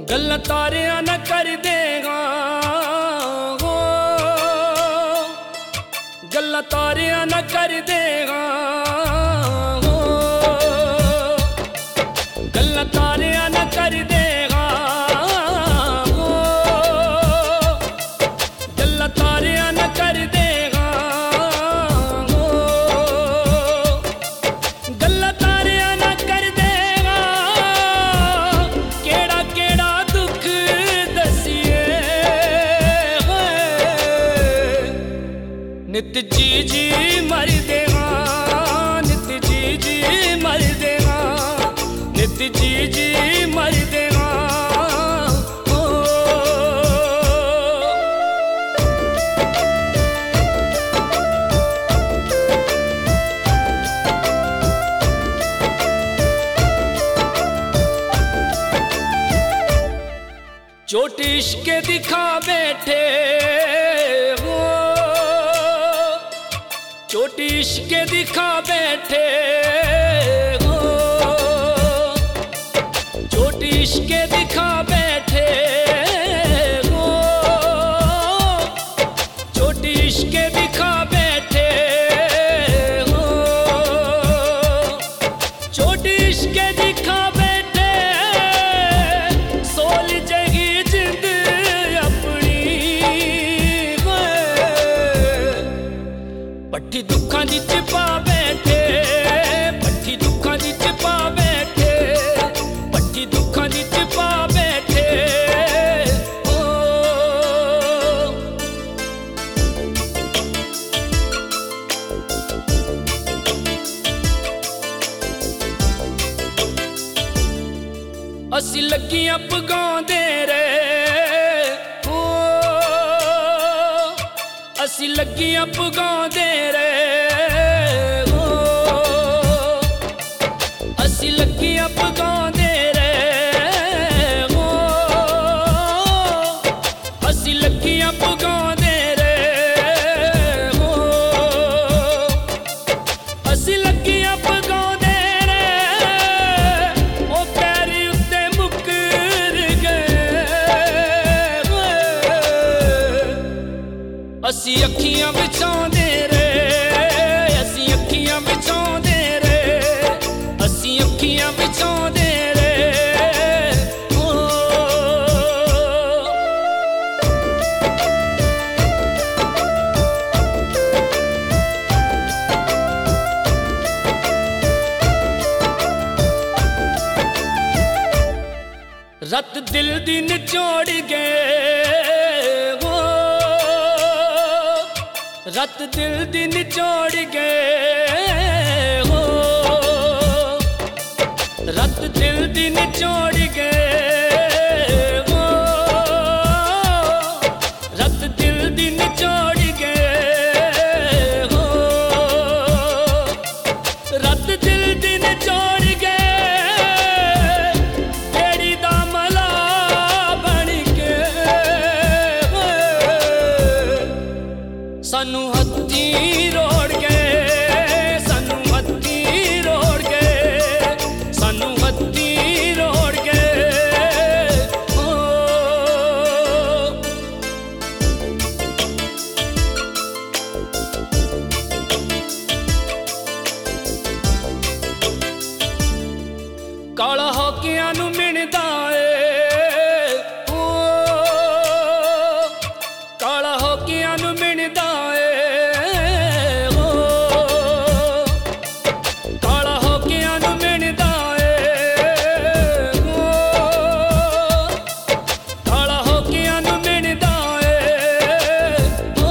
गल्लां तारियां न कर देगा हो, गल्लां तारियां न कर देगा हो, गल्लां तारियां न कर देगा हो, गल्लां तारियां न कर देगा हो, गल्लां तारियां न कर देगा। केड़ा केड़ा दुख दसिए नित जी जी मर देगा, नित जी जी मर देगा, नित जी जी मर देगा हो। चोट इश्क दिखा बैठे हो, चोट इश्क दिखा बैठे हो, चोट इश्क दिखा बैठे हो, चोट इश्क दिखा बैठे हो, चोट इश्क दिखा बैठे। सोल जगी जिंद अपनी पट्ठी दुखां दी चिपा बैठे, पट्ठी दुखां दी चिपा बैठे, पट्ठी दुखां दी चिपा बैठे ओ। असी लगियां पगांदे रे हो, असी लगियां पगांदे रे हो, असी लगियां पगांदे रे हो, असी लगियां पगांदे रे हो, असी लगियां पगांदे रे। ओ पैरी उत्ते मुकर गए असी अखियां बिछांदे रे, असी अखियां बिछांदे रे, असी अखियां बिछांदे रे हो। रत दिल दी निचोड़ गए हो, रत दिल दी निचोड़ गए हो, रत दिल दी निचोड़ गए हो, रत दिल दी निचोड़ गए हो, रत दिल दी निचोड़ गए। बेड़ी दा मला बन के सानू हत्थी रोड़ गए, सानू हत्थी रोड़ गए, सानू हत्थी रोड़ गए हो। काला होकियां नू मिणदा ए हो, काला होकियां नू मिणदा ए हो, काला होकियां नू मिणदा ए हो, काला होकियां नू मिणदा ए हो,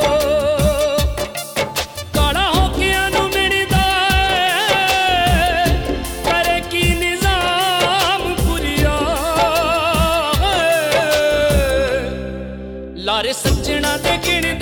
काला होकियां नू मिणदा ए। करे की निजाम पुरिया लारे सज्जना दे गिण